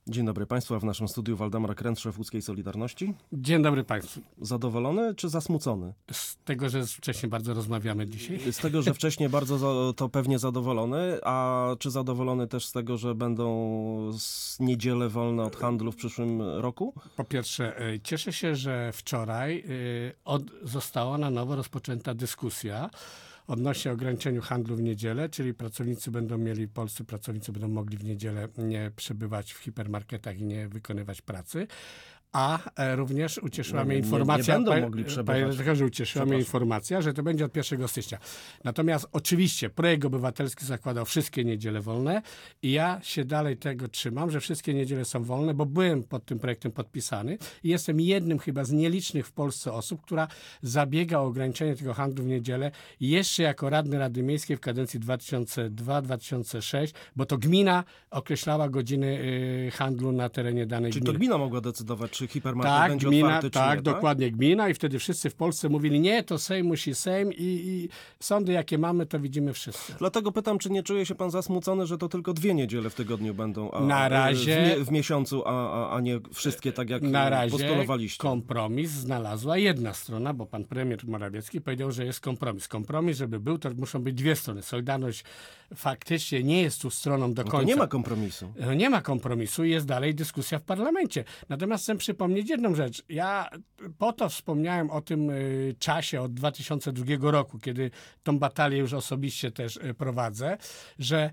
Dzień dobry Państwu, a w naszym studiu Waldemar Kręt, szef łódzkiej Solidarności. Dzień dobry Państwu. Zadowolony czy zasmucony? Z tego, że wcześniej bardzo rozmawiamy dzisiaj. Z tego, że wcześniej bardzo to pewnie zadowolony, a czy zadowolony też z tego, że będą niedziele wolne od handlu w przyszłym roku? Po pierwsze, cieszę się, że wczoraj została na nowo rozpoczęta dyskusja odnośnie ograniczeniu handlu w niedzielę, czyli polscy pracownicy będą mogli w niedzielę nie przebywać w hipermarketach i nie wykonywać pracy. A również ucieszyła mnie informacja, nie będą mogli przebywać. Ucieszyła mnie informacja, że to będzie od 1 stycznia. Natomiast oczywiście projekt obywatelski zakładał wszystkie niedziele wolne i ja się dalej tego trzymam, że wszystkie niedziele są wolne, bo byłem pod tym projektem podpisany i jestem jednym chyba z nielicznych w Polsce osób, która zabiega o ograniczenie tego handlu w niedzielę jeszcze jako radny Rady Miejskiej w kadencji 2002-2006, bo to gmina określała godziny handlu na terenie danej gminy. Czyli to gmina mogła decydować, czy hipermarket będzie otwarty, czy nie, dokładnie gmina i wtedy wszyscy w Polsce mówili, nie, to Sejm musi Sejm i sądy jakie mamy, to widzimy wszyscy. Dlatego pytam, czy nie czuje się pan zasmucony, że to tylko 2 niedziele w tygodniu będą na razie, w miesiącu, a nie wszystkie tak jak na razie postulowaliście? Kompromis znalazła jedna strona, bo pan premier Morawiecki powiedział, że jest kompromis. Kompromis, żeby był, to muszą być 2 strony. Solidarność faktycznie nie jest tu stroną do końca. To nie ma kompromisu. Nie ma kompromisu i jest dalej dyskusja w parlamencie. Natomiast chcę przypomnieć jedną rzecz. Ja po to wspomniałem o tym czasie od 2002 roku, kiedy tą batalię już osobiście też prowadzę, że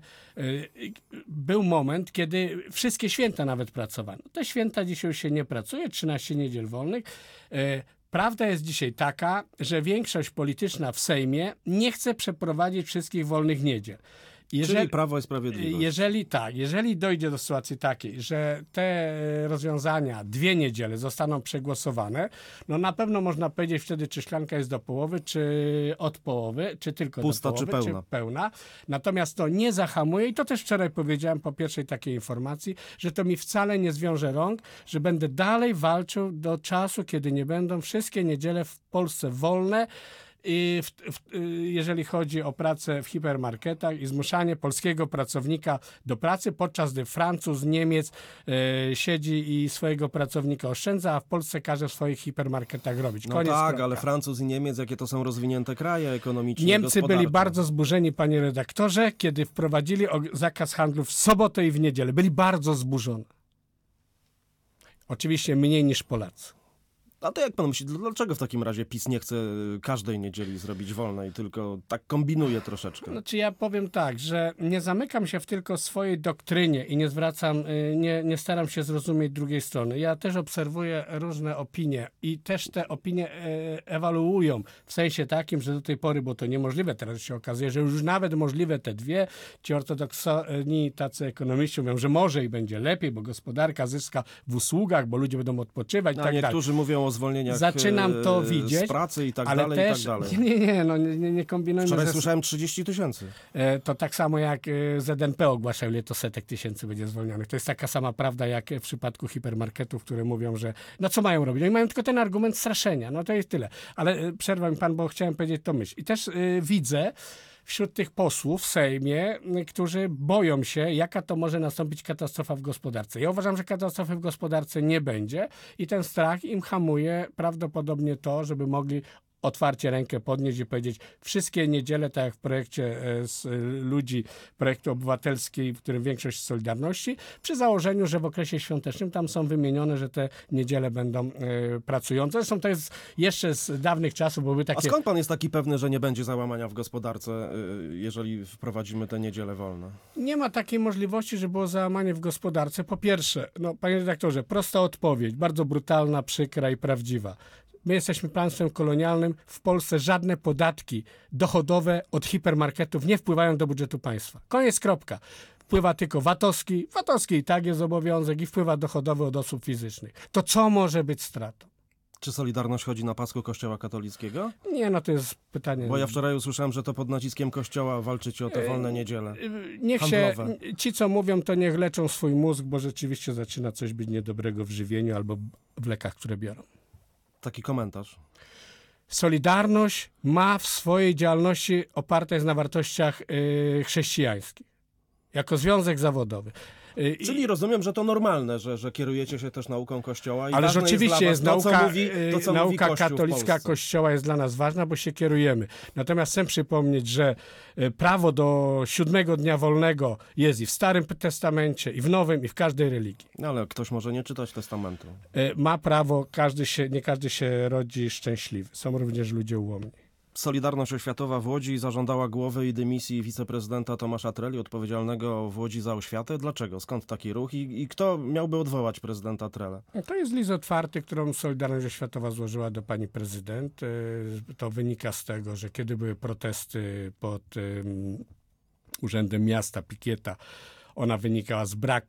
był moment, kiedy wszystkie święta nawet pracowano. Te święta dzisiaj już się nie pracuje, 13 niedziel wolnych. Prawda jest dzisiaj taka, że większość polityczna w Sejmie nie chce przeprowadzić wszystkich wolnych niedziel. Czyli Prawo i Sprawiedliwość. Jeżeli dojdzie do sytuacji takiej, że te rozwiązania 2 niedziele zostaną przegłosowane, no na pewno można powiedzieć wtedy, czy szklanka jest do połowy, czy od połowy, czy tylko pusta, do połowy, czy pełna. Natomiast to nie zahamuje i to też wczoraj powiedziałem po pierwszej takiej informacji, że to mi wcale nie zwiąże rąk, że będę dalej walczył do czasu, kiedy nie będą wszystkie niedziele w Polsce wolne, jeżeli chodzi o pracę w hipermarketach i zmuszanie polskiego pracownika do pracy, podczas gdy Francuz, Niemiec siedzi i swojego pracownika oszczędza, a w Polsce każe w swoich hipermarketach robić. No tak, ale Francuz i Niemiec, jakie to są rozwinięte kraje ekonomicznie, Niemcy byli bardzo zburzeni, panie redaktorze, kiedy wprowadzili zakaz handlu w sobotę i w niedzielę. Byli bardzo zburzeni. Oczywiście mniej niż Polacy. A to jak pan myśli, dlaczego w takim razie PiS nie chce każdej niedzieli zrobić wolnej, tylko tak kombinuje troszeczkę? Znaczy ja powiem tak, że nie zamykam się w tylko swojej doktrynie i nie staram się zrozumieć drugiej strony. Ja też obserwuję różne opinie i też te opinie ewaluują w sensie takim, że do tej pory, bo to niemożliwe, teraz się okazuje, że już nawet możliwe te 2, ci ortodoksyjni tacy ekonomiści mówią, że może i będzie lepiej, bo gospodarka zyska w usługach, bo ludzie będą odpoczywać i tak dalej. Niektórzy mówią o zwolnieniach zaczynam to widzieć, z pracy i tak ale dalej, też, i tak dalej. Nie kombinujmy. Wczoraj słyszałem 30 000. To tak samo jak ZNP ogłaszał, ile to setek tysięcy będzie zwolnionych. To jest taka sama prawda jak w przypadku hipermarketów, które mówią, że no co mają robić? Oni mają tylko ten argument straszenia. No to jest tyle. Ale przerwa mi pan, bo chciałem powiedzieć to myśl. I też widzę wśród tych posłów w Sejmie, którzy boją się, jaka to może nastąpić katastrofa w gospodarce. Ja uważam, że katastrofy w gospodarce nie będzie i ten strach im hamuje prawdopodobnie to, żeby mogli otwarcie rękę podnieść i powiedzieć wszystkie niedziele, tak jak w projekcie z ludzi, projektu obywatelskiej, w którym większość Solidarności, przy założeniu, że w okresie świątecznym tam są wymienione, że te niedziele będą pracujące. Zresztą to jest jeszcze z dawnych czasów, bo były takie... A skąd pan jest taki pewny, że nie będzie załamania w gospodarce, jeżeli wprowadzimy te niedziele wolne? Nie ma takiej możliwości, że było załamanie w gospodarce. Po pierwsze, panie redaktorze, prosta odpowiedź, bardzo brutalna, przykra i prawdziwa. My jesteśmy państwem kolonialnym. W Polsce żadne podatki dochodowe od hipermarketów nie wpływają do budżetu państwa. Koniec, kropka. Wpływa tylko VAT-owski. VAT-owski i tak jest obowiązek i wpływa dochodowy od osób fizycznych. To co może być stratą? Czy Solidarność chodzi na pasku Kościoła katolickiego? Nie, to jest pytanie... Bo ja wczoraj usłyszałem, że to pod naciskiem Kościoła walczycie o te wolne niedziele niech handlowe. Ci, co mówią, to niech leczą swój mózg, bo rzeczywiście zaczyna coś być niedobrego w żywieniu albo w lekach, które biorą. Taki komentarz. Solidarność ma w swojej działalności oparta jest na wartościach chrześcijańskich. Jako związek zawodowy. Czyli rozumiem, że to normalne, że kierujecie się też nauką Kościoła. I Ale ważne rzeczywiście jest jest dla was nauka, nauka katolicka Kościoła jest dla nas ważna, bo się kierujemy. Natomiast chcę przypomnieć, że prawo do 7 dnia wolnego jest i w Starym Testamencie, i w Nowym, i w każdej religii. No, ale ktoś może nie czytać testamentu. Ma prawo, nie każdy się rodzi szczęśliwy. Są również ludzie ułomni. Solidarność Oświatowa w Łodzi zażądała głowy i dymisji wiceprezydenta Tomasza Treli, odpowiedzialnego w Łodzi za oświatę. Dlaczego? Skąd taki ruch? I kto miałby odwołać prezydenta Trelę? To jest list otwarty, którą Solidarność Oświatowa złożyła do pani prezydent. To wynika z tego, że kiedy były protesty pod Urzędem Miasta, pikieta, ona wynikała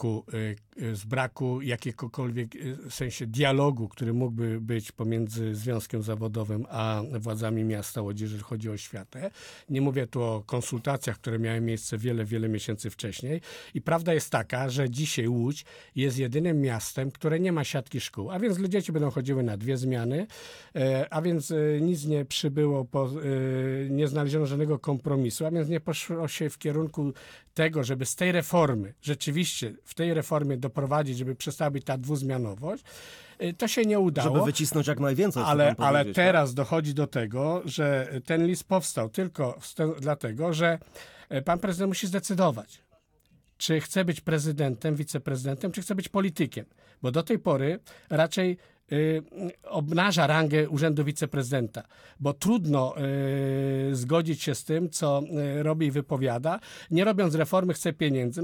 z braku jakiegokolwiek w sensie dialogu, który mógłby być pomiędzy Związkiem Zawodowym a władzami miasta Łodzi, jeżeli chodzi o oświatę. Nie mówię tu o konsultacjach, które miały miejsce wiele miesięcy wcześniej. I prawda jest taka, że dzisiaj Łódź jest jedynym miastem, które nie ma siatki szkół. A więc dzieci będą chodziły na 2 zmiany, a więc nic nie przybyło, nie znaleziono żadnego kompromisu, a więc nie poszło się w kierunku tego, żeby z tej reformy, rzeczywiście w tej reformie doprowadzić, żeby przestała być ta dwuzmianowość, to się nie udało. Żeby wycisnąć jak najwięcej. Ale teraz dochodzi do tego, że ten list powstał tylko dlatego, że pan prezydent musi zdecydować, czy chce być prezydentem, wiceprezydentem, czy chce być politykiem. Bo do tej pory raczej obnaża rangę urzędu wiceprezydenta, bo trudno zgodzić się z tym, co robi i wypowiada. Nie robiąc reformy, chce pieniędzy.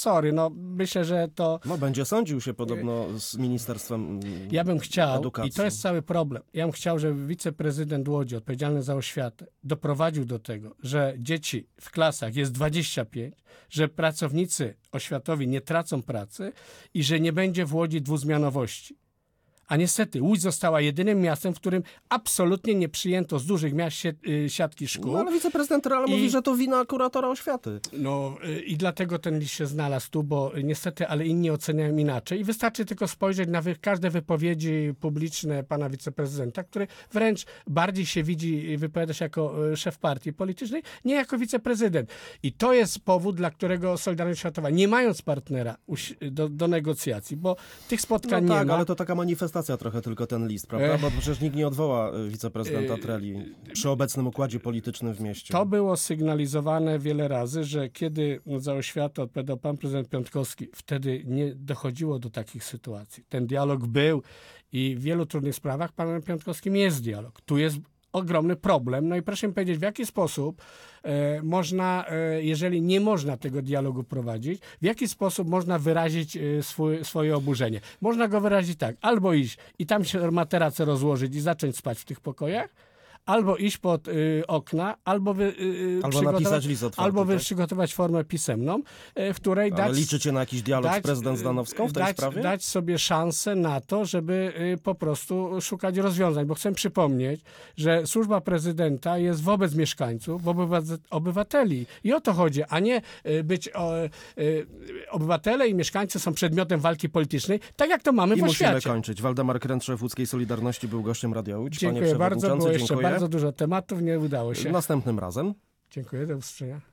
Myślę, że to... będzie sądził się podobno z Ministerstwem Ja bym chciał, Edukacji. i to jest cały problem, ja bym chciał, żeby wiceprezydent Łodzi, odpowiedzialny za oświatę, doprowadził do tego, że dzieci w klasach jest 25, że pracownicy oświatowi nie tracą pracy i że nie będzie w Łodzi dwuzmianowości. A niestety Łódź została jedynym miastem, w którym absolutnie nie przyjęto z dużych miast siatki szkół. Ale wiceprezydent Trela mówi, że to wina kuratora oświaty. I dlatego ten list się znalazł tu, bo niestety, ale inni oceniają inaczej. I wystarczy tylko spojrzeć na każde wypowiedzi publiczne pana wiceprezydenta, który wręcz bardziej się widzi i wypowiada się jako szef partii politycznej, nie jako wiceprezydent. I to jest powód, dla którego Solidarność Światowa, nie mając partnera do negocjacji, bo tych spotkań nie ma. Ale to taka manifestacja trochę tylko ten list, prawda? Bo przecież nikt nie odwoła wiceprezydenta Treli przy obecnym układzie politycznym w mieście. To było sygnalizowane wiele razy, że kiedy za oświatę odpowiadał pan prezydent Piątkowski, wtedy nie dochodziło do takich sytuacji. Ten dialog był i w wielu trudnych sprawach panem Piątkowskim jest dialog. Tu jest ogromny problem. No i proszę mi powiedzieć, w jaki sposób można, jeżeli nie można tego dialogu prowadzić, w jaki sposób można wyrazić swoje oburzenie. Można go wyrazić tak, albo iść i tam się materace rozłożyć i zacząć spać w tych pokojach, albo iść pod okna, albo napisać list otwarty, albo tak? przygotować formę pisemną, w której Ale liczycie na jakiś dialog z prezydent Zdanowską w tej sprawie? Dać sobie szansę na to, żeby po prostu szukać rozwiązań, bo chcę przypomnieć, że służba prezydenta jest wobec mieszkańców, wobec obywateli. I o to chodzi, a nie być obywatele i mieszkańcy są przedmiotem walki politycznej, tak jak to mamy w oświacie. Musimy kończyć. Waldemar Krętrzew, Łódzkiej Solidarności, był gościem Radia Łódź. Dziękuję bardzo, było jeszcze dziękuję. bardzo dużo tematów, nie udało się. Następnym razem. Dziękuję, do usłyszenia.